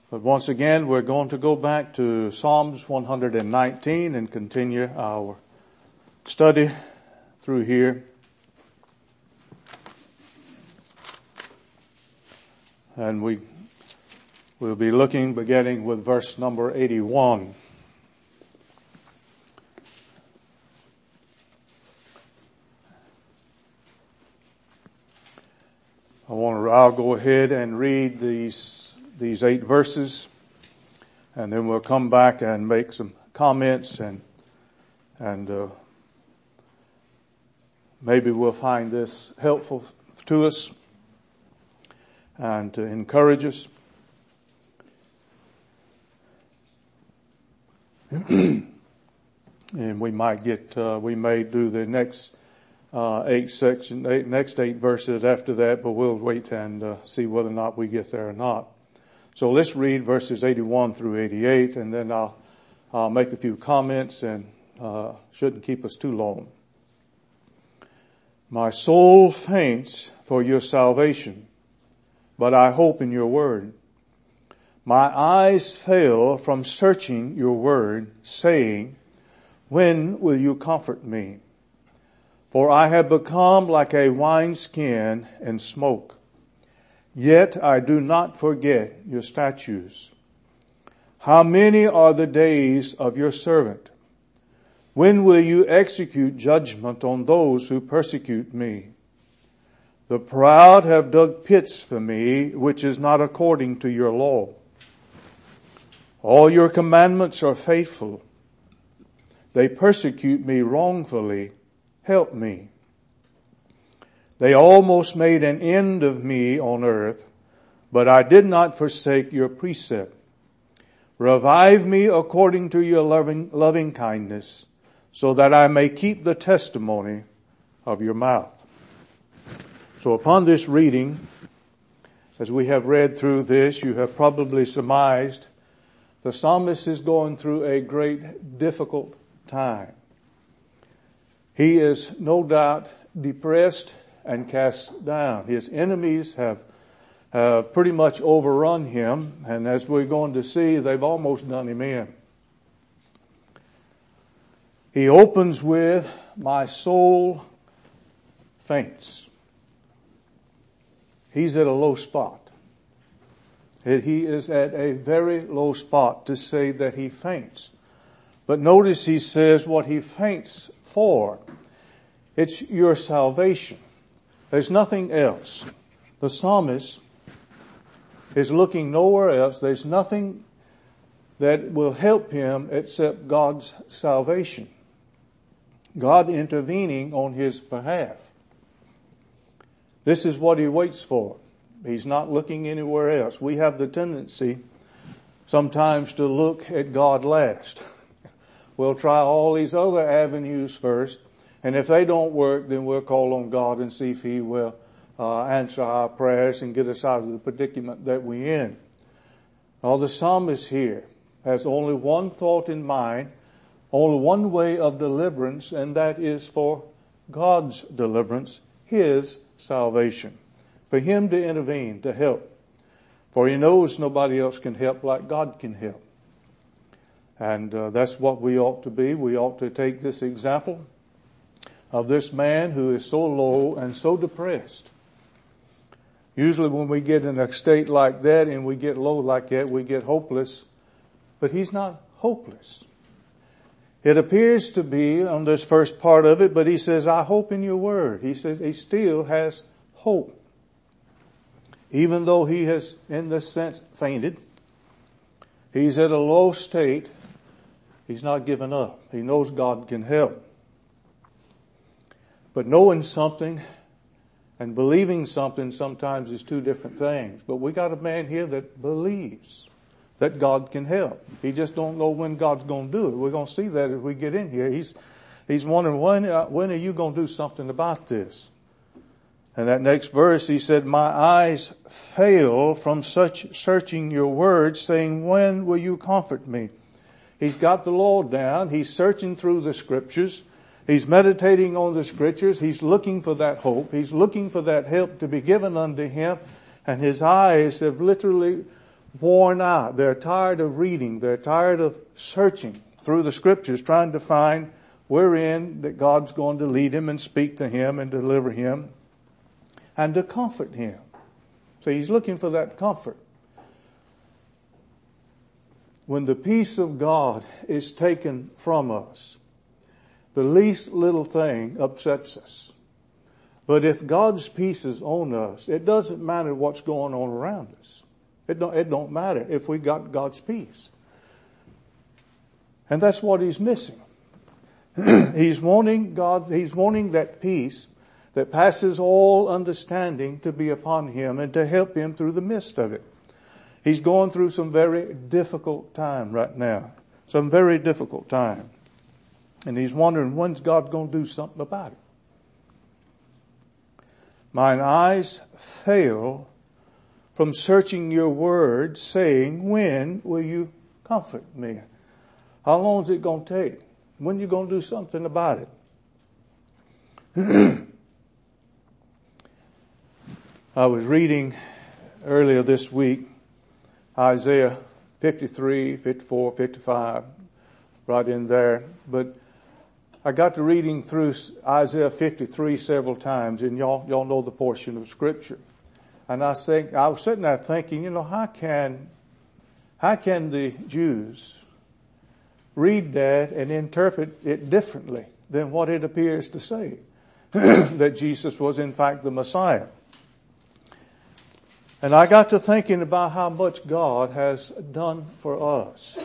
But once again, we're going to go back to Psalms 119 and continue our study through here. And we'll be looking, beginning with verse number 81. I'll go ahead and read these 8 verses, and then we'll come back and make some comments and maybe we'll find this helpful to us and to encourage us. And we may do the next 8 verses after that, but we'll wait and see whether or not we get there or not. So let's read verses 81 through 88, and then I'll make a few comments and shouldn't keep us too long. My soul faints for your salvation, but I hope in your word. My eyes fail from searching your word, saying, when will you comfort me? For I have become like a wineskin in smoke. Yet I do not forget your statutes. How many are the days of your servant? When will you execute judgment on those who persecute me? The proud have dug pits for me, which is not according to your law. All your commandments are faithful. They persecute me wrongfully. Help me. They almost made an end of me on earth, but I did not forsake your precept. Revive me according to your loving kindness, so that I may keep the testimony of your mouth. So upon this reading, as we have read through this, you have probably surmised the psalmist is going through a great difficult time. He is no doubt depressed and cast down. His enemies have pretty much overrun him, and as we're going to see, they've almost done him in. He opens with, my soul faints. He's at a low spot. He is at a very low spot to say that he faints. But notice he says what he faints for. It's your salvation. There's nothing else. The psalmist is looking nowhere else. There's nothing that will help him except God's salvation. God intervening on his behalf. This is what he waits for. He's not looking anywhere else. We have the tendency sometimes to look at God last. We'll try all these other avenues first, and if they don't work, then we'll call on God and see if he will answer our prayers and get us out of the predicament that we're in. Now the psalmist here has only one thought in mind, only one way of deliverance, and that is for God's deliverance, his salvation. For him to intervene, to help. For he knows nobody else can help like God can help. And that's what we ought to be. We ought to take this example of this man who is so low and so depressed. Usually when we get in a state like that and we get low like that, we get hopeless. But he's not hopeless. It appears to be on this first part of it, but he says, I hope in your word. He says he still has hope. Even though he has, in this sense, fainted, he's at a low state, he's not given up. He knows God can help. But knowing something and believing something sometimes is two different things. But we got a man here that believes that God can help. He just don't know when God's going to do it. We're going to see that as we get in here. He's wondering, when are you going to do something about this? And that next verse, he said, my eyes fail from such searching your words, saying, when will you comfort me? He's got the law down. He's searching through the scriptures. He's meditating on the scriptures. He's looking for that hope. He's looking for that help to be given unto him. And his eyes have literally worn out. They're tired of reading. They're tired of searching through the scriptures, trying to find wherein that God's going to lead him and speak to him and deliver him and to comfort him. So he's looking for that comfort. When the peace of God is taken from us, the least little thing upsets us. But if God's peace is on us, it doesn't matter what's going on around us. It don't matter if we got God's peace. And that's what he's missing. He's wanting that peace that passes all understanding to be upon him and to help him through the midst of it. He's going through some very difficult time right now. Some very difficult time. And he's wondering, when's God going to do something about it? Mine eyes fail from searching your word, saying, when will you comfort me? How long is it going to take? When are you going to do something about it? I was reading earlier this week Isaiah 53, 54, 55, right in there. But I got to reading through Isaiah 53 several times, and y'all know the portion of scripture. And I was sitting there thinking, how can the Jews read that and interpret it differently than what it appears to say? That Jesus was in fact the Messiah. And I got to thinking about how much God has done for us.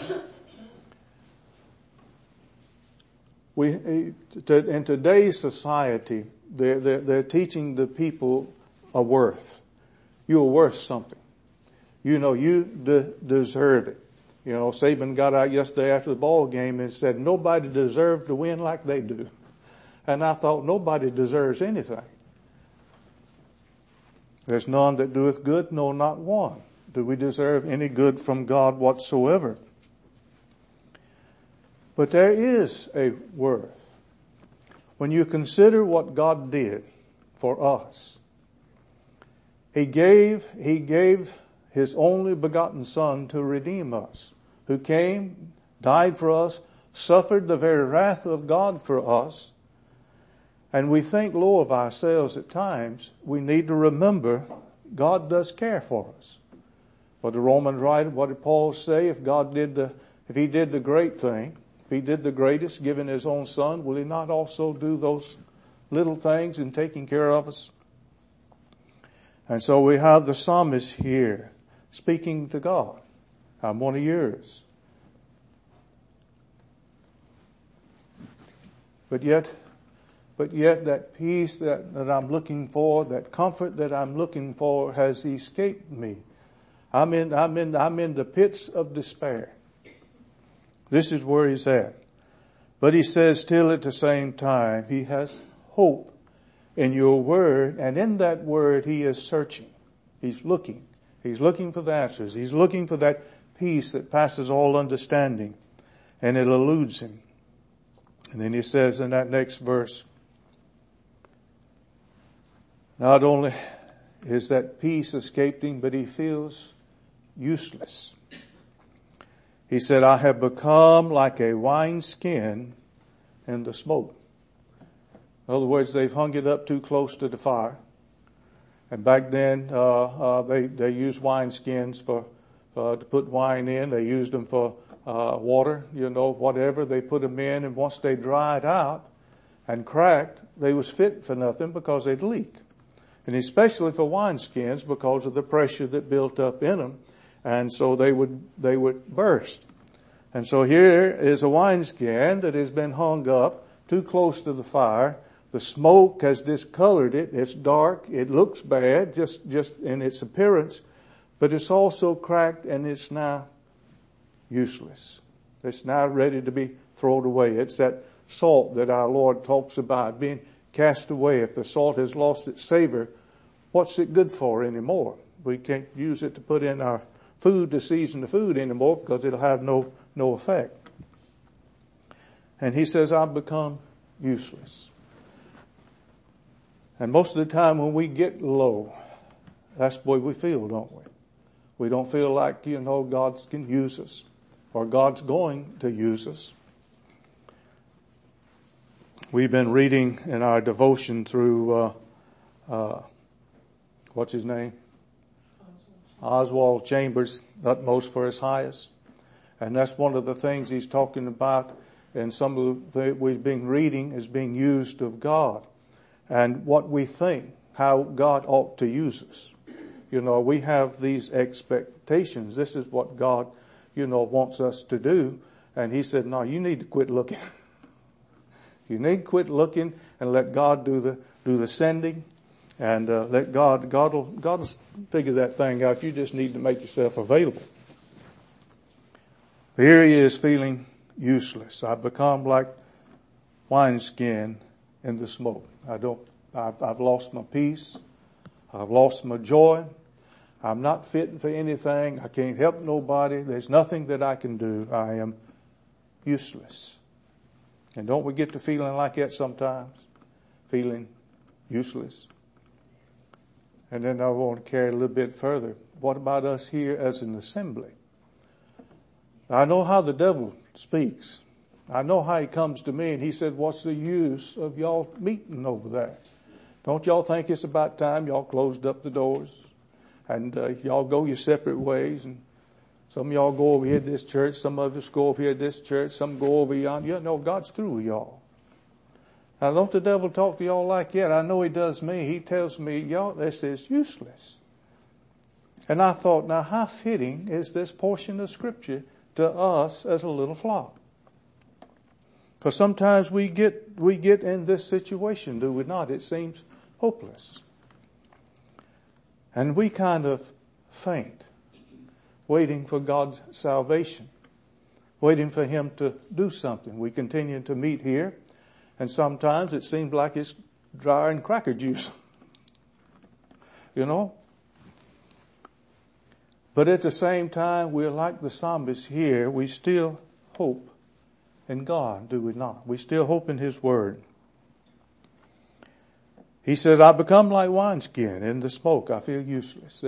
In today's society, they're teaching the people a worth. You're worth something. You deserve it. Saban got out yesterday after the ball game and said nobody deserved to win like they do. And I thought nobody deserves anything. There's none that doeth good, no, not one. Do we deserve any good from God whatsoever? But there is a worth. When you consider what God did for us, He gave His only begotten Son to redeem us, who came, died for us, suffered the very wrath of God for us. And we think low of ourselves at times. We need to remember God does care for us. What the Romans write, what did Paul say? If He did the great thing, if He did the greatest, giving His own Son, will He not also do those little things in taking care of us? And so we have the psalmist here speaking to God. I'm one of yours. But yet that peace that I'm looking for, that comfort that I'm looking for has escaped me. I'm in the pits of despair. This is where he's at. But he says still at the same time, he has hope in your word, and in that word he is searching. He's looking. He's looking for the answers. He's looking for that peace that passes all understanding, and it eludes him. And then he says in that next verse, not only is that peace escaped him, but he feels useless. He said, I have become like a wineskin in the smoke. In other words, they've hung it up too close to the fire. And back then, they used wineskins to put wine in. They used them for water, whatever. They put them in, and once they dried out and cracked, they was fit for nothing because they'd leak. And especially for wineskins because of the pressure that built up in them. And so they would burst. And so here is a wineskin that has been hung up too close to the fire. The smoke has discolored it. It's dark. It looks bad just in its appearance. But it's also cracked and it's now useless. It's now ready to be thrown away. It's that salt that our Lord talks about being cast away. If the salt has lost its savor, what's it good for anymore? We can't use it to put in our food to season the food anymore because it'll have no effect. And he says, I've become useless. And most of the time when we get low, that's the way we feel, don't we? We don't feel like, God can use us or God's going to use us. We've been reading in our devotion through, what's his name? Oswald Chambers, Utmost for His Highest. And that's one of the things he's talking about, and some of the we've been reading is being used of God and what we think, how God ought to use us. We have these expectations. This is what God, wants us to do. And he said, no, you need to quit looking. You need to quit looking and let God do the sending, and let God will figure that thing out. You just need to make yourself available. Here he is feeling useless. I've become like wineskin in the smoke. I've lost my peace. I've lost my joy. I'm not fitting for anything. I can't help nobody. There's nothing that I can do. I am useless. And don't we get to feeling like that sometimes? Feeling useless. And then I want to carry it a little bit further. What about us here as an assembly? I know how the devil speaks. I know how he comes to me and he said, what's the use of y'all meeting over there? Don't y'all think it's about time y'all closed up the doors and y'all go your separate ways? And some of y'all go over here to this church, some of us go over here to this church, some go over yonder. God's through with y'all. Now don't the devil talk to y'all like that? I know he does me. He tells me, y'all, this is useless. And I thought, now how fitting is this portion of scripture to us as a little flock? Because sometimes we get in this situation, do we not? It seems hopeless. And we kind of faint, waiting for God's salvation, waiting for Him to do something. We continue to meet here, and sometimes it seems like it's dry and cracker juice. But at the same time, we're like the psalmist here. We still hope in God, do we not? We still hope in His Word. He says, I become like wineskin in the smoke. I feel useless.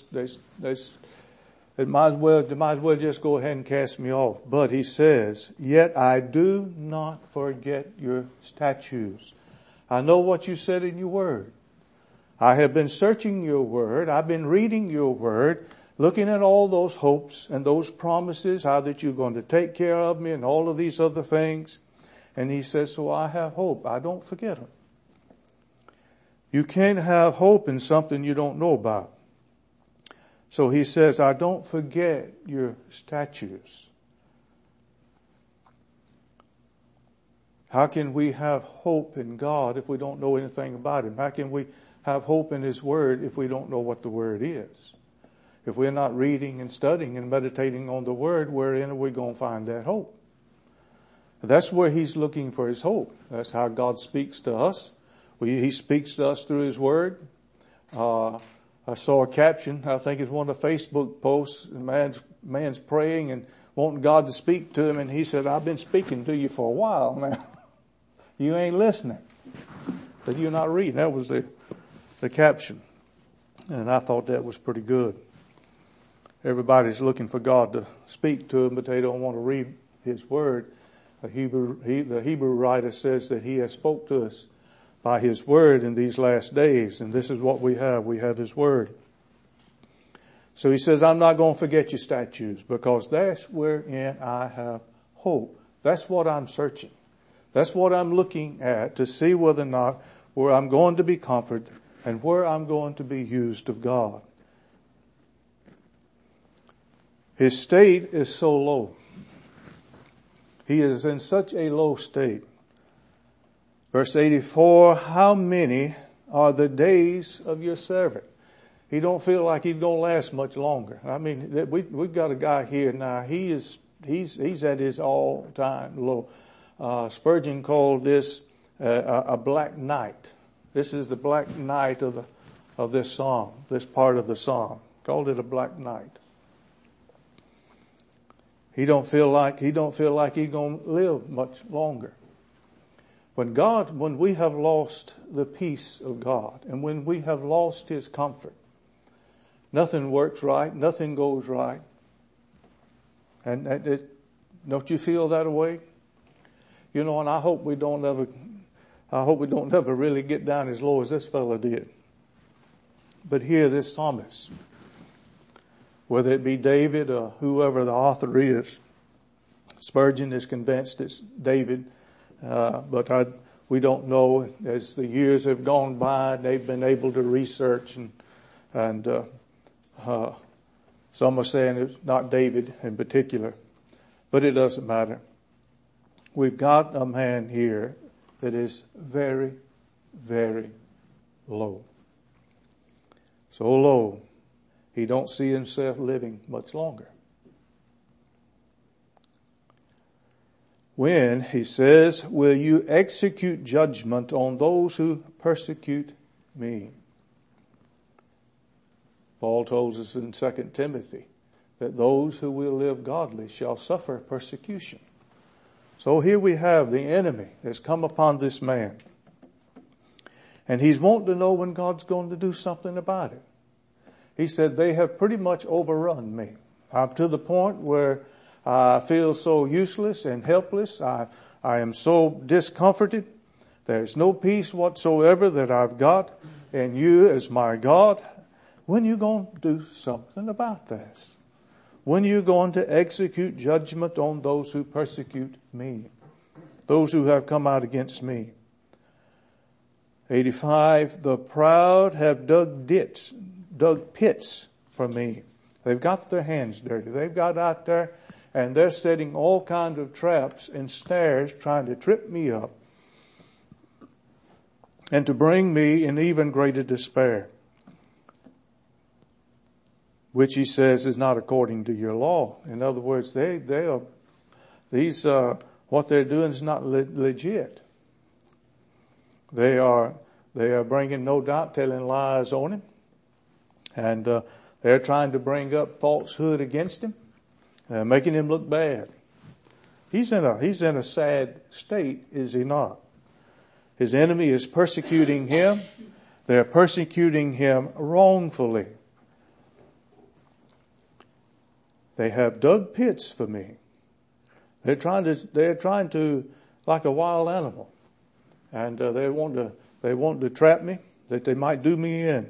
It might as well just go ahead and cast me off. But he says, yet I do not forget your statutes. I know what you said in your Word. I have been searching your Word. I've been reading your Word, looking at all those hopes and those promises, how that you're going to take care of me and all of these other things. And he says, so I have hope. I don't forget them. You can't have hope in something you don't know about. So he says, I don't forget your statutes. How can we have hope in God if we don't know anything about Him? How can we have hope in His Word if we don't know what the Word is? If we're not reading and studying and meditating on the Word, wherein are we going to find that hope? That's where He's looking for His hope. That's how God speaks to us. He speaks to us through His Word. I saw a caption, I think it's one of the Facebook posts, man's praying and wanting God to speak to him, and he said, I've been speaking to you for a while now. You ain't listening. But you're not reading. That was the caption. And I thought that was pretty good. Everybody's looking for God to speak to them, but they don't want to read His Word. The Hebrew writer says that He has spoke to us by His Word in these last days. And this is what we have. We have His Word. So he says, I'm not going to forget your statutes, because that's wherein I have hope. That's what I'm searching. That's what I'm looking at to see whether or not where I'm going to be comforted and where I'm going to be used of God. His state is so low. He is in such a low state. Verse 84, how many are the days of your servant? He don't feel like he's going to last much longer. I mean, we've got a guy here now. He's at his all-time low. Spurgeon called this a black night. This is the black night of this psalm, this part of the psalm. Called it a black night. He don't feel like he's going to live much longer. When we have lost the peace of God, and when we have lost His comfort, Nothing works right. Nothing goes right. And don't you feel that way? You know, and I hope we don't ever really get down as low as this fella did. But here, this psalmist, whether it be David or whoever the author is, Spurgeon is convinced it's David, but we don't know. As the years have gone by, they've been able to research, and some are saying it's not David in particular, but it doesn't matter. We've got a man here that is very, very low. So low, he don't see himself living much longer. When he says, will you execute judgment on those who persecute me? Paul tells us in 2 Timothy that those who will live godly shall suffer persecution. So here we have the enemy that's come upon this man. And he's wanting to know when God's going to do something about it. He said, they have pretty much overrun me. I'm to the point where I feel so useless and helpless. I am so discomforted. There's no peace whatsoever that I've got in you as my God. When you going to do something about this? When you going to execute judgment on those who persecute me? Those who have come out against me. 85, the proud have dug pits for me. They've got their hands dirty. They've got out there and they're setting all kinds of traps and snares trying to trip me up and to bring me in even greater despair, which he says is not according to your law. In other words, what they're doing is not legit. They are bringing, no doubt, telling lies on him. And they're trying to bring up falsehood against him, making him look bad. He's in a sad state, is he not? His enemy is persecuting him. They're persecuting him wrongfully. They have dug pits for me. They're trying to, like a wild animal, and they want to trap me, that they might do me in.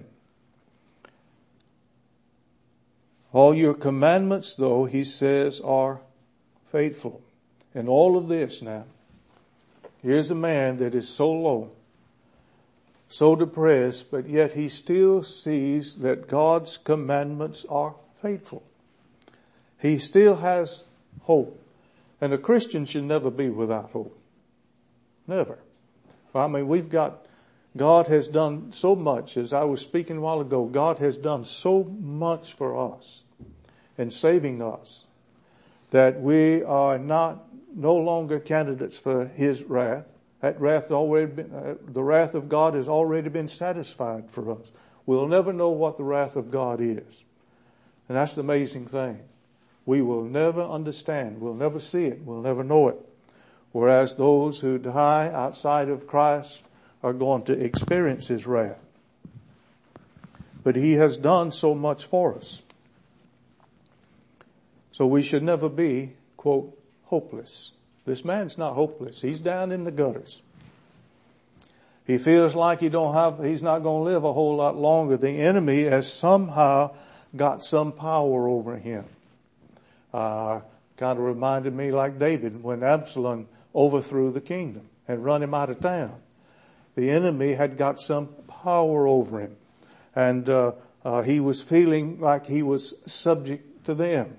All your commandments, though, he says, are faithful. And all of this now, here's a man that is so low, so depressed, but yet he still sees that God's commandments are faithful. He still has hope. And a Christian should never be without hope. Never. I mean, God has done so much. As I was speaking a while ago, God has done so much for us in saving us that we are no longer candidates for his wrath. That wrath the wrath of God has already been satisfied for us. We'll never know what the wrath of God is. And that's the amazing thing. We will never understand. We'll never see it. We'll never know it. Whereas those who die outside of Christ are going to experience his wrath. But he has done so much for us. So we should never be, quote, hopeless. This man's not hopeless. He's down in the gutters. He feels like he's not going to live a whole lot longer. The enemy has somehow got some power over him. Kind of reminded me like David when Absalom overthrew the kingdom and run him out of town. The enemy had got some power over him, and he was feeling like he was subject to them.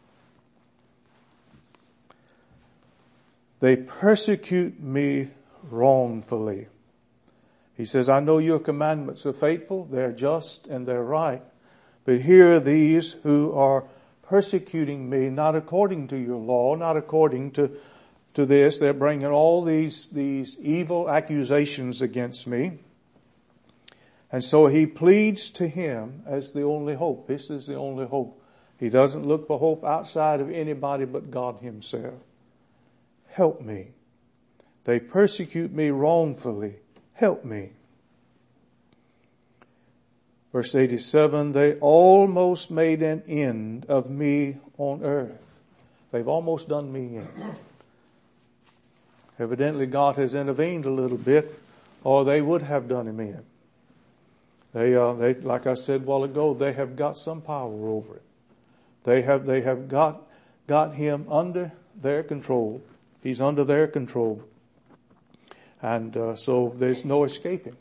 They persecute me wrongfully. He says, I know your commandments are faithful, they're just, and they're right. But here are these who are persecuting me, not according to your law, not according to this. They're bringing all these evil accusations against me. And so he pleads to him as the only hope. This is the only hope. He doesn't look for hope outside of anybody but God himself. Help me. They persecute me wrongfully. Help me. Verse 87, they almost made an end of me on earth. They've almost done me in. Evidently God has intervened a little bit, or they would have done him in. They, like I said a while ago, they have got some power over it. They have got him under their control. He's under their control. And so there's no escaping.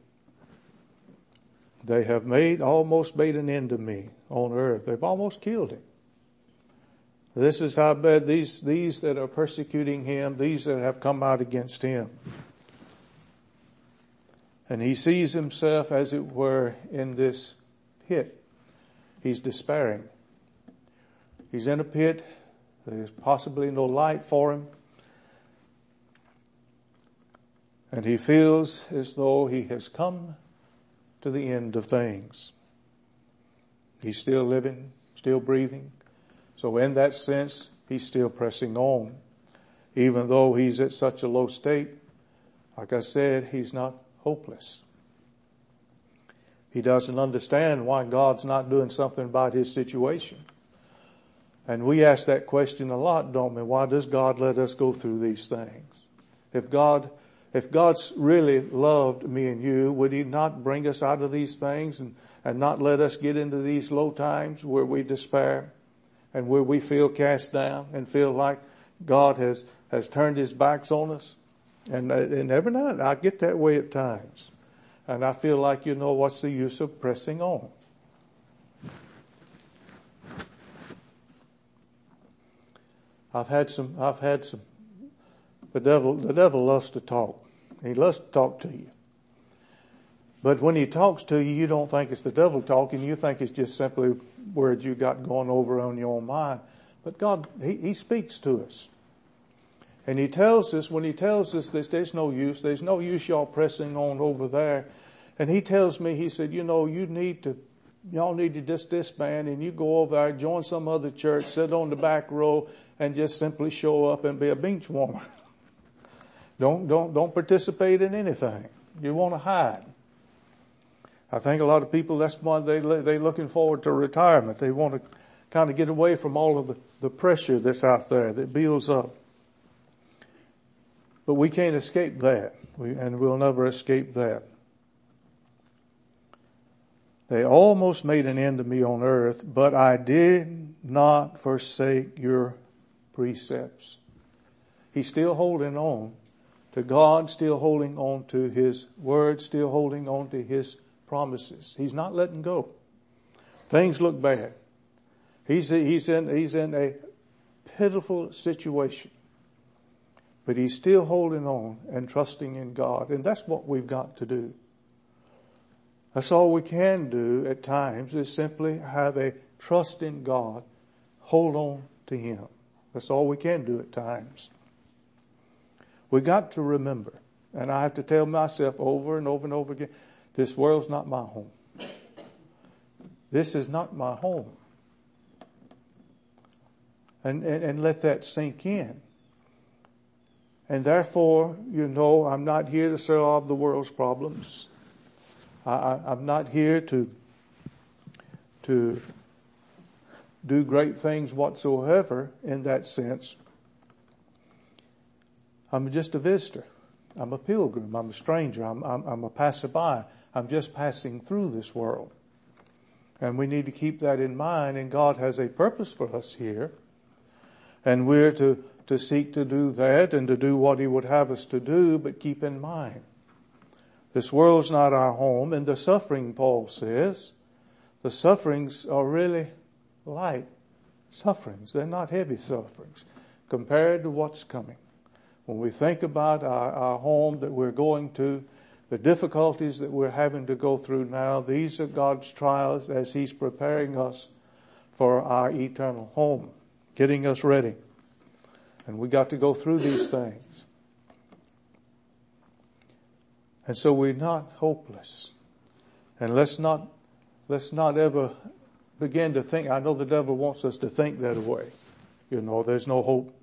They have almost made an end of me on earth. They've almost killed him. This is how bad these that are persecuting him, these that have come out against him. And he sees himself, as it were, in this pit. He's despairing. He's in a pit. There's possibly no light for him. And he feels as though he has come to the end of things. He's still living, still breathing. So in that sense, he's still pressing on. Even though he's at such a low state, like I said, he's not hopeless. He doesn't understand why God's not doing something about his situation. And we ask that question a lot, don't we? Why does God let us go through these things? If God's really loved me and you, would he not bring us out of these things and not let us get into these low times where we despair and where we feel cast down and feel like God has turned his backs on us? And every night I get that way at times. And I feel like, what's the use of pressing on? I've had some, the devil loves to talk. He loves to talk to you. But when he talks to you, you don't think it's the devil talking. You think it's just simply words you got going over on your own mind. But God, he speaks to us. And he tells us, when he tells us this, there's no use y'all pressing on over there. And he tells me, he said, y'all need to just disband and you go over there, join some other church, sit on the back row and just simply show up and be a bench warmer. Don't participate in anything. You want to hide. I think a lot of people, that's why they're looking forward to retirement. They want to kind of get away from all of the pressure that's out there that builds up. But we can't escape that, and we'll never escape that. They almost made an end of me on earth, but I did not forsake your precepts. He's still holding on to God, still holding on to his word, still holding on to his promises. He's not letting go. Things look bad. He's in a pitiful situation. But he's still holding on and trusting in God. And that's what we've got to do. That's all we can do at times, is simply have a trust in God. Hold on to him. That's all we can do at times. We got to remember, and I have to tell myself over and over and over again, this world's not my home. This is not my home. And let that sink in. And therefore, I'm not here to solve the world's problems. I'm not here to do great things whatsoever in that sense. I'm just a visitor. I'm a pilgrim. I'm a stranger. I'm a passerby. I'm just passing through this world. And we need to keep that in mind. And God has a purpose for us here. And we're to seek to do that and to do what he would have us to do, but keep in mind, this world's not our home. And the suffering, Paul says, the sufferings are really light sufferings. They're not heavy sufferings compared to what's coming. When we think about our home that we're going to, the difficulties that we're having to go through now, these are God's trials as he's preparing us for our eternal home, getting us ready. And we got to go through these things. And so we're not hopeless. And let's not ever begin to think, I know the devil wants us to think that way. There's no hope.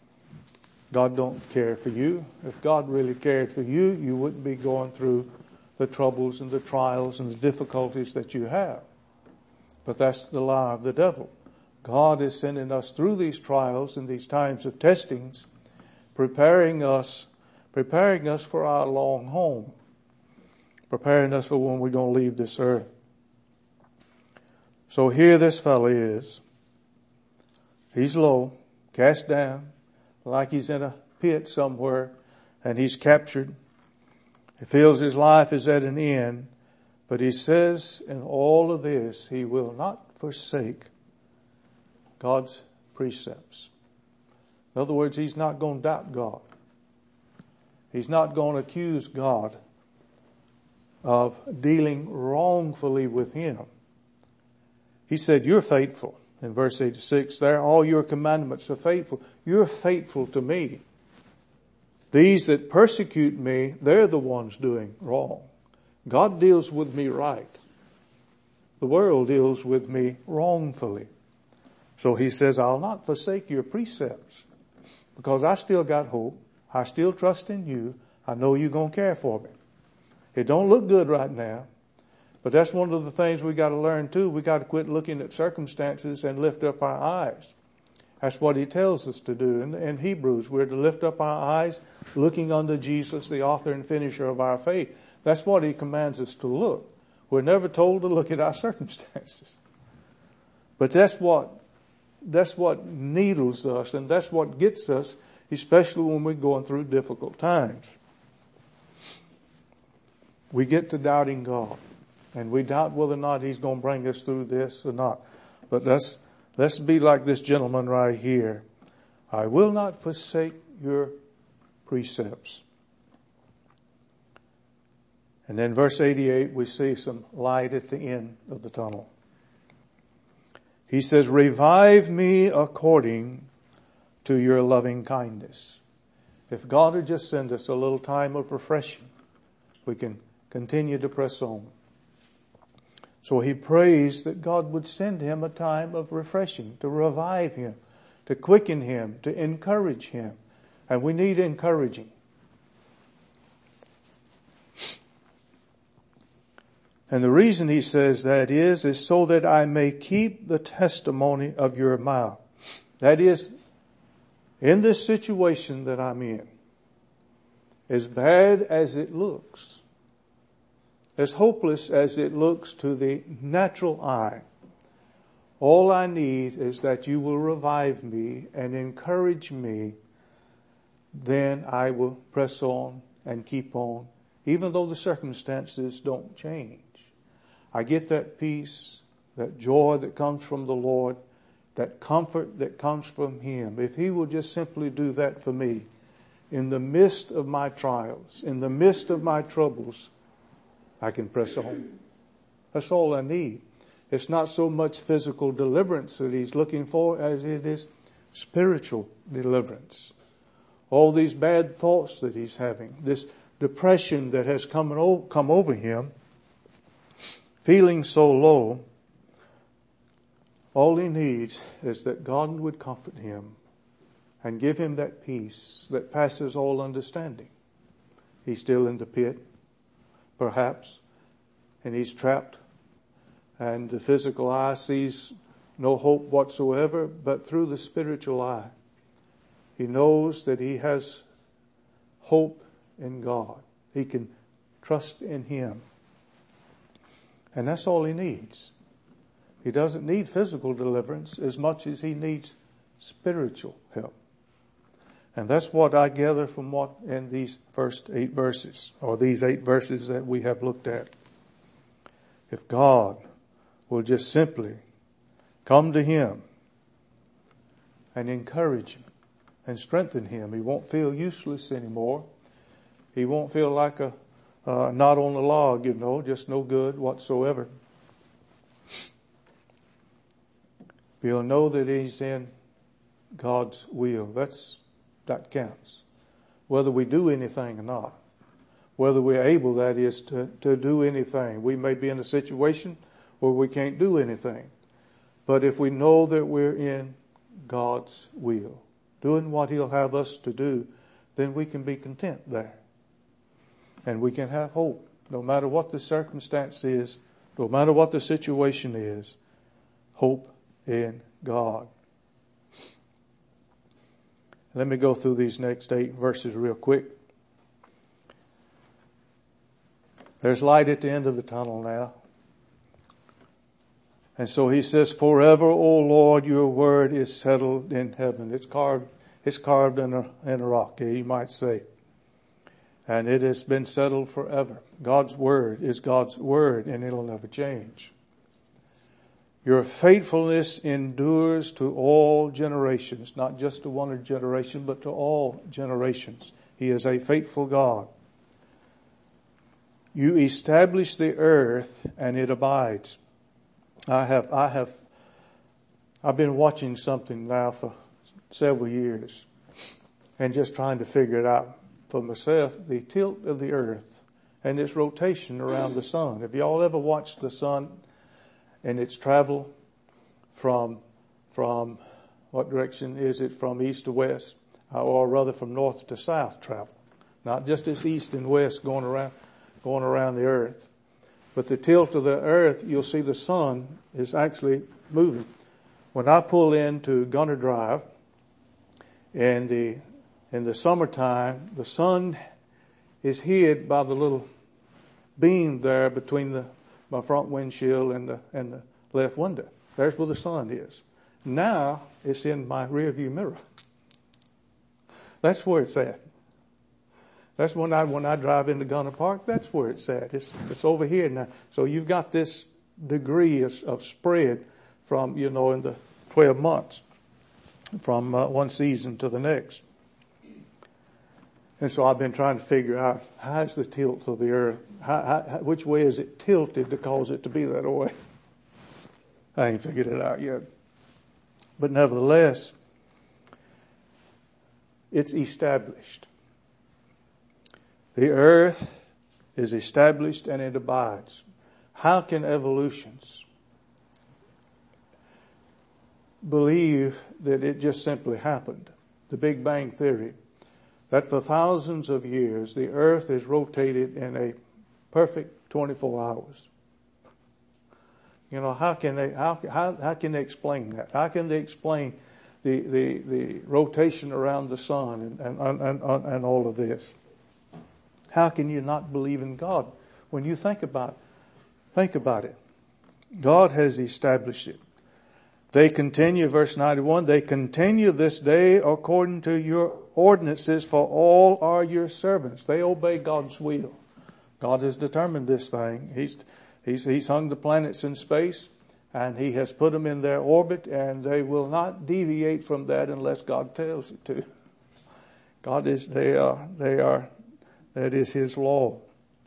God don't care for you. If God really cared for you, you wouldn't be going through the troubles and the trials and the difficulties that you have. But that's the lie of the devil. God is sending us through these trials and these times of testings, preparing us for our long home, preparing us for when we're going to leave this earth. So here this fellow is. He's low, cast down, like he's in a pit somewhere, and he's captured. He feels his life is at an end, but he says in all of this, he will not forsake God's precepts. In other words, he's not going to doubt God. He's not going to accuse God of dealing wrongfully with him. He said, you're faithful. In verse 86 there, all your commandments are faithful. You're faithful to me. These that persecute me, they're the ones doing wrong. God deals with me right. The world deals with me wrongfully. So he says, I'll not forsake your precepts because I still got hope. I still trust in you. I know you're going to care for me. It don't look good right now, but that's one of the things we got to learn too. We got to quit looking at circumstances and lift up our eyes. That's what he tells us to do in Hebrews. We're to lift up our eyes looking unto Jesus, the author and finisher of our faith. That's what he commands us to look. We're never told to look at our circumstances. But that's what needles us, and that's what gets us, especially when we're going through difficult times. We get to doubting God, and we doubt whether or not he's going to bring us through this or not. But let's be like this gentleman right here. I will not forsake your precepts. And then verse 88, we see some light at the end of the tunnel. He says, revive me according to your loving kindness. If God would just send us a little time of refreshing, we can continue to press on. So he prays that God would send him a time of refreshing, to revive him, to quicken him, to encourage him. And we need encouraging. And the reason he says that is so that I may keep the testimony of your mouth. That is, in this situation that I'm in, as bad as it looks, as hopeless as it looks to the natural eye, all I need is that you will revive me and encourage me. Then I will press on and keep on, even though the circumstances don't change. I get that peace, that joy that comes from the Lord, that comfort that comes from him. If he will just simply do that for me in the midst of my trials, in the midst of my troubles, I can press on. That's all I need. It's not so much physical deliverance that he's looking for as it is spiritual deliverance. All these bad thoughts that he's having, this depression that has come over him, feeling so low, all he needs is that God would comfort him and give him that peace that passes all understanding. He's still in the pit, perhaps, and he's trapped, and the physical eye sees no hope whatsoever, but through the spiritual eye, he knows that he has hope in God. He can trust in him. And that's all he needs. He doesn't need physical deliverance as much as he needs spiritual help. And that's what I gather from what in these first 8 verses, or these 8 verses that we have looked at. If God will just simply come to him and encourage him and strengthen him, he won't feel useless anymore. He won't feel like a not on the log, just no good whatsoever. He'll know that he's in God's will. That counts. Whether we do anything or not. Whether we're able, that is, to do anything. We may be in a situation where we can't do anything. But if we know that we're in God's will, doing what he'll have us to do, then we can be content there. And we can have hope no matter what the circumstance is, no matter what the situation is, hope in God. Let me go through these next 8 verses real quick. There's light at the end of the tunnel now. And so he says, forever, O Lord, your word is settled in heaven. It's carved in a rock, you might say. And it has been settled forever. God's word is God's word, and it'll never change. Your faithfulness endures to all generations, not just to one generation, but to all generations. He is a faithful God. You establish the earth and it abides. I've been watching something now for several years and just trying to figure it out for myself, the tilt of the earth and its rotation around the sun. Have y'all ever watched the sun and its travel from what direction is it, from east to west, or rather from north to south travel? Not just its east and west going around the earth. But the tilt of the earth, you'll see the sun is actually moving. When I pull into Gunner Drive in the summertime, the sun is hid by the little beam there between my front windshield and the left window. There's where the sun is. Now it's in my rearview mirror. That's where it's at. That's when I drive into Gunner Park, that's where it's at. It's over here now. So you've got this degree of spread from, in the 12 months from one season to the next. And so I've been trying to figure out, how's the tilt of the earth? Which way is it tilted to cause it to be that way? I ain't figured it out yet. But nevertheless, it's established. The earth is established and it abides. How can evolutionists believe that it just simply happened? The Big Bang Theory, that for thousands of years the earth is rotated in a perfect 24 hours. How can they explain that? How can they explain the rotation around the sun and all of this? How can you not believe in God when you think about it? God has established it. They continue, verse 91, they continue this day according to your ordinances, for all are your servants. They obey God's will. God has determined this thing. He's hung the planets in space and he has put them in their orbit, and they will not deviate from that unless God tells it to. That is his law.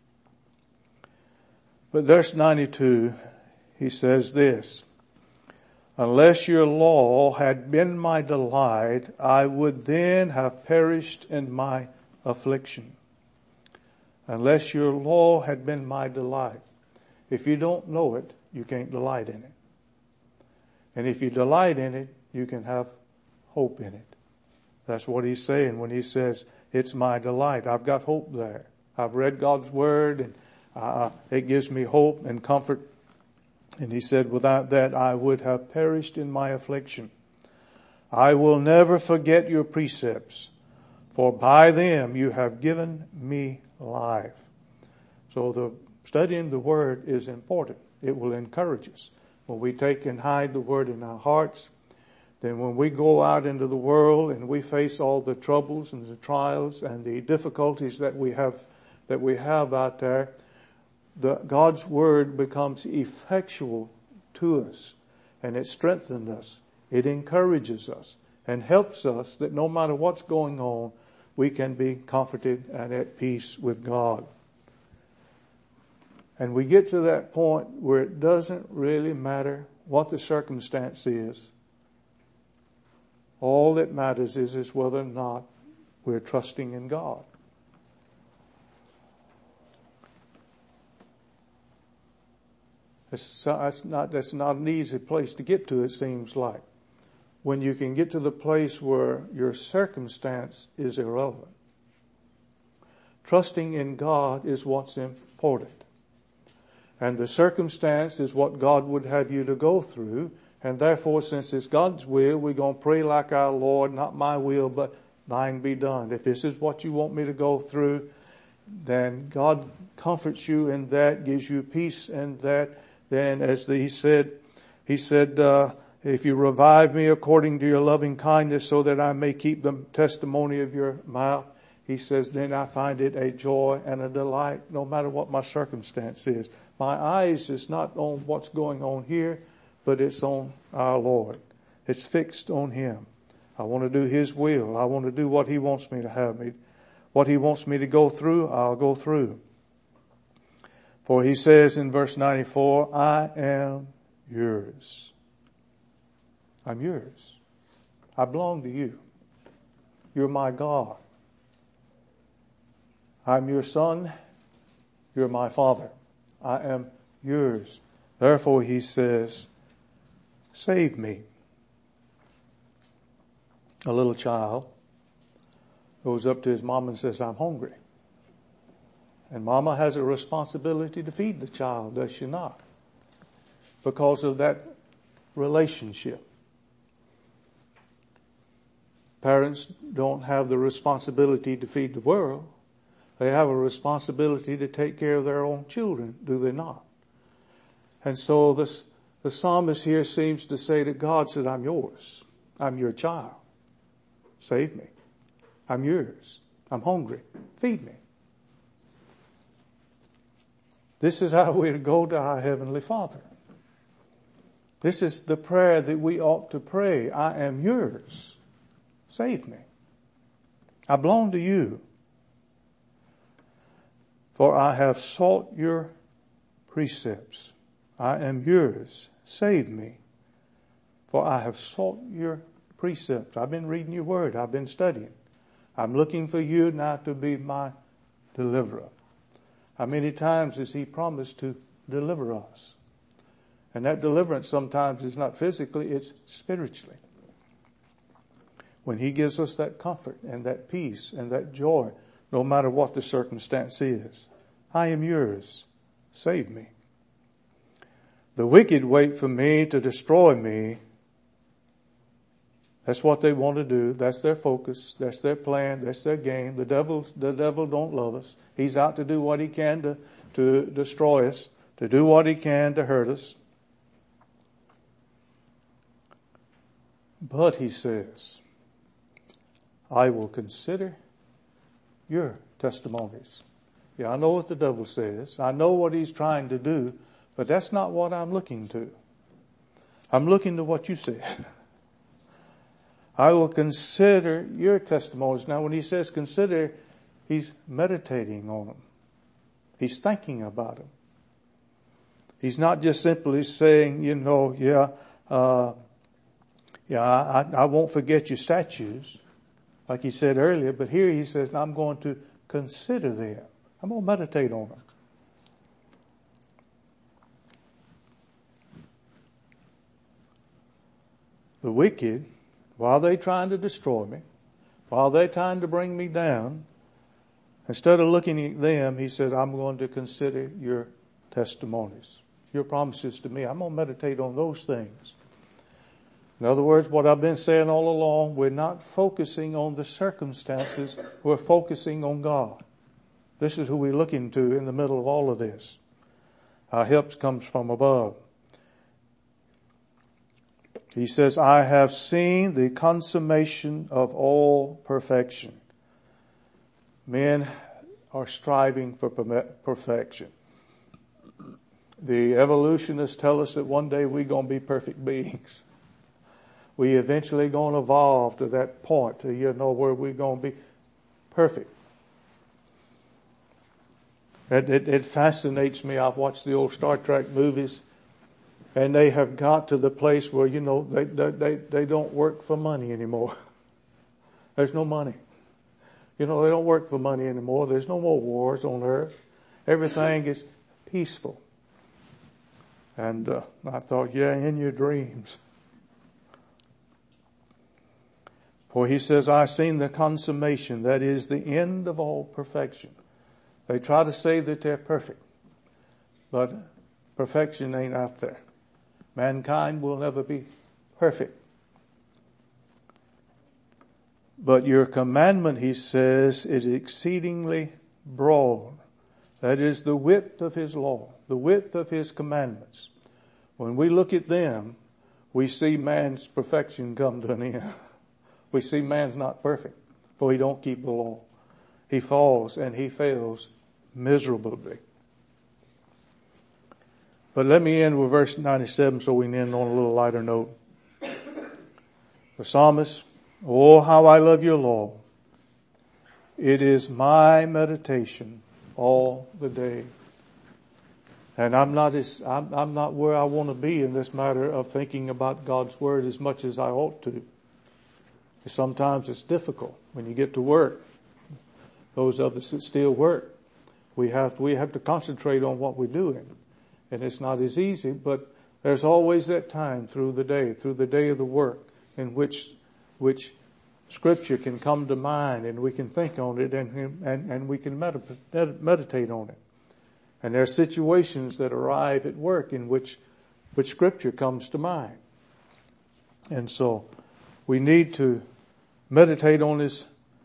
But verse 92, he says this, unless your law had been my delight, I would then have perished in my affliction. Unless your law had been my delight. If you don't know it, you can't delight in it. And if you delight in it, you can have hope in it. That's what he's saying when he says, it's my delight. I've got hope there. I've read God's word and it gives me hope and comfort. And he said, without that, I would have perished in my affliction. I will never forget your precepts, for by them you have given me life. So studying the word is important. It will encourage us. When we take and hide the word in our hearts, then when we go out into the world and we face all the troubles and the trials and the difficulties that we have out there, God's word becomes effectual to us, and it strengthens us. It encourages us and helps us that no matter what's going on, we can be comforted and at peace with God. And we get to that point where it doesn't really matter what the circumstance is. All that matters is whether or not we're trusting in God. That's not an easy place to get to, it seems like. When you can get to the place where your circumstance is irrelevant. Trusting in God is what's important. And the circumstance is what God would have you to go through. And therefore, since it's God's will, we're going to pray like our Lord, not my will, but thine be done. If this is what you want me to go through, then God comforts you in that, gives you peace in that. Then as he said, if you revive me according to your loving kindness so that I may keep the testimony of your mouth, he says, then I find it a joy and a delight no matter what my circumstance is. My eyes is not on what's going on here, but it's on our Lord. It's fixed on Him. I want to do His will. I want to do what He wants me to have me. What He wants me to go through, I'll go through. For He says in verse 94, I am yours. I'm yours. I belong to you. You're my God. I'm your son. You're my father. I am yours. Therefore, he says, save me. A little child goes up to his mom and says, I'm hungry. And mama has a responsibility to feed the child, does she not? Because of that relationship. Parents don't have the responsibility to feed the world. They have a responsibility to take care of their own children, do they not? And so the psalmist here seems to say that God said, I'm yours. I'm your child. Save me. I'm yours. I'm hungry. Feed me. This is how we're to go to our Heavenly Father. This is the prayer that we ought to pray. I am yours. Save me. I belong to you. For I have sought your precepts. I am yours. Save me. For I have sought your precepts. I've been reading your word. I've been studying. I'm looking for you now to be my deliverer. How many times has He promised to deliver us? And that deliverance sometimes is not physically, it's spiritually. When He gives us that comfort and that peace and that joy, no matter what the circumstance is. I am yours. Save me. The wicked wait for me to destroy me. That's what they want to do. That's their focus. That's their plan. That's their game. The devil don't love us. He's out to do what he can to destroy us, to do what he can to hurt us. But he says, I will consider your testimonies. Yeah, I know what the devil says. I know what he's trying to do, but that's not what I'm looking to. I'm looking to what you said. I will consider your testimonies. Now, when he says consider, he's meditating on them. He's thinking about them. He's not just simply saying, I won't forget your statutes, like he said earlier, but here he says, I'm going to consider them. I'm going to meditate on them. The wicked, while they're trying to destroy me, while they're trying to bring me down, instead of looking at them, he said, I'm going to consider your testimonies, your promises to me. I'm going to meditate on those things. In other words, what I've been saying all along, we're not focusing on the circumstances, we're focusing on God. This is who we're looking to in the middle of all of this. Our help comes from above. He says, I have seen the consummation of all perfection. Men are striving for perfection. The evolutionists tell us that one day we're going to be perfect beings. We eventually going to evolve to that point, where we're going to be perfect. It fascinates me. I've watched the old Star Trek movies, and they have got to the place where, they don't work for money anymore. There's no money. They don't work for money anymore. There's no more wars on earth. Everything is peaceful. And I thought, in your dreams. For he says, I've seen the consummation, that is the end of all perfection. They try to say that they're perfect, but perfection ain't out there. Mankind will never be perfect. But your commandment, he says, is exceedingly broad. That is the width of his law, the width of his commandments. When we look at them, we see man's perfection come to an end. We see man's not perfect, for he don't keep the law. He falls and he fails miserably. But let me end with verse 97 so we can end on a little lighter note. The psalmist, oh, how I love your law. It is my meditation all the day. And I'm not where I want to be in this matter of thinking about God's word as much as I ought to. Sometimes it's difficult when you get to work. Those of us that still work, we have to concentrate on what we're doing. And it's not as easy, but there's always that time through the day of the work, in which Scripture can come to mind and we can think on it and we can meditate on it. And there are situations that arrive at work in which Scripture comes to mind. And so we need to meditate on His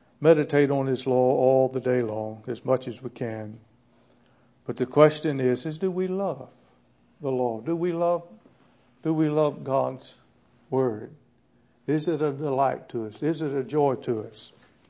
law all the day long as much as we can. But the question is do we love the law? Do we love God's word? Is it a delight to us? Is it a joy to us?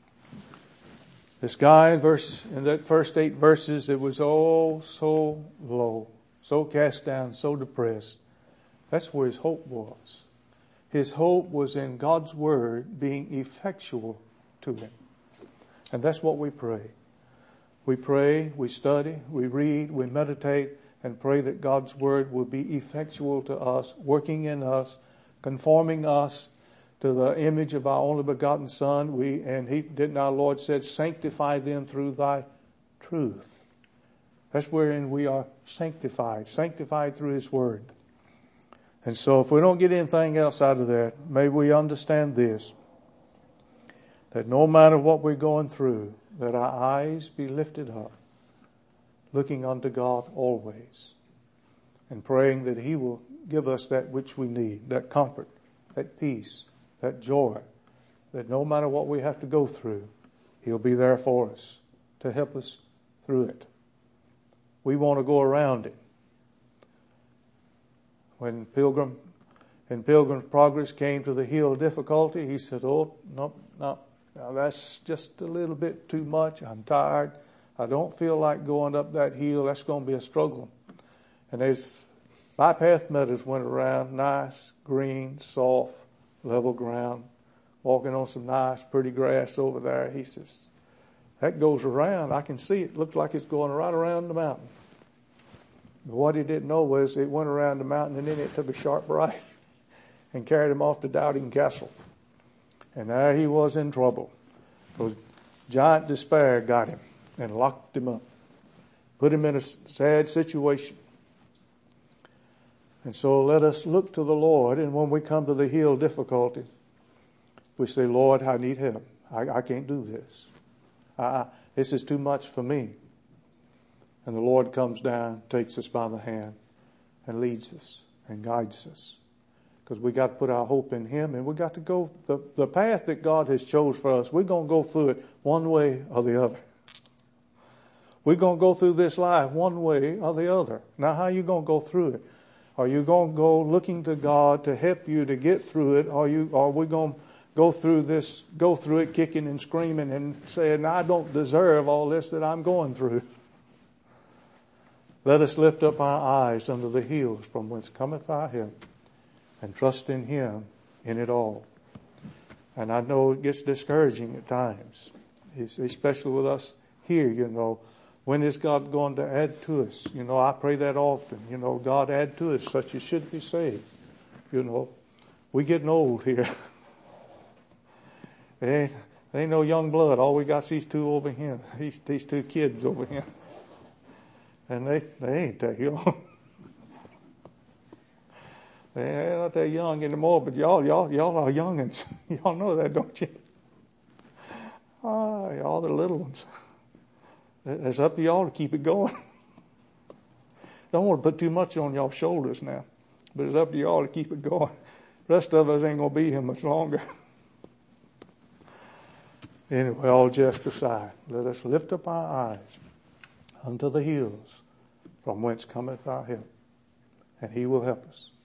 This guy in that first 8 verses, it was all so low, so cast down, so depressed. That's where his hope was. His hope was in God's word being effectual to him. And that's what we pray. We pray, we study, we read, we meditate, and pray that God's word will be effectual to us, working in us, conforming us to the image of our only begotten Son. Our Lord said, sanctify them through thy truth. That's wherein we are sanctified through his word. And so if we don't get anything else out of that, may we understand this, that no matter what we're going through, that our eyes be lifted up, looking unto God always, and praying that he will give us that which we need, that comfort, that peace, that joy, that no matter what we have to go through, he'll be there for us to help us through it. We want to go around it. When Pilgrim's Progress came to the hill of difficulty, he said, oh, no, now that's just a little bit too much. I'm tired. I don't feel like going up that hill. That's going to be a struggle. And as bypath meadows went around, nice, green, soft, level ground, walking on some nice, pretty grass over there. He says, that goes around. I can see it. Looks like it's going right around the mountain. But what he didn't know was it went around the mountain and then it took a sharp right and carried him off to Doubting Castle. And there he was in trouble. Those giant despair got him and locked him up, put him in a sad situation. And so let us look to the Lord, and when we come to the hill of difficulty, we say, Lord, I need help. I can't do this. This is too much for me. And the Lord comes down, takes us by the hand, and leads us and guides us. Because we got to put our hope in him, and we got to go the path that God has chose for us. We're going to go through it one way or the other. We're going to go through this life one way or the other. Now, how are you going to go through it? Are you going to go looking to God to help you to get through it? Are we going to go through it kicking and screaming and saying, I don't deserve all this that I'm going through? Let us lift up our eyes unto the hills from whence cometh our help, and trust in him in it all. And I know it gets discouraging at times, especially with us here, When is God going to add to us? I pray that often. God add to us such as should be saved. We getting old here. There ain't no young blood. All we got's these two over here. These two kids over here. And they ain't that young. They're not that young anymore, but y'all are youngins. Y'all know that, don't you? Y'all the little ones. It's up to y'all to keep it going. Don't want to put too much on y'all's shoulders now, but it's up to y'all to keep it going. The rest of us ain't going to be here much longer. Anyway, all jest aside, let us lift up our eyes unto the hills from whence cometh our help, and he will help us.